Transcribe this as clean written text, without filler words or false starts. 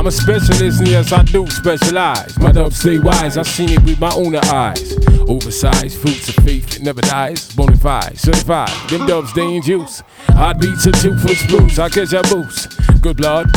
I'm a specialist, and yes, I do specialize. My dubs stay wise, I seen it with my own eyes. Oversized fruits of faith, it never dies. Bonafide, certified, them dubs they ain't juice. Heartbeats are 2 foot spruce, I catch your boost. Good blood.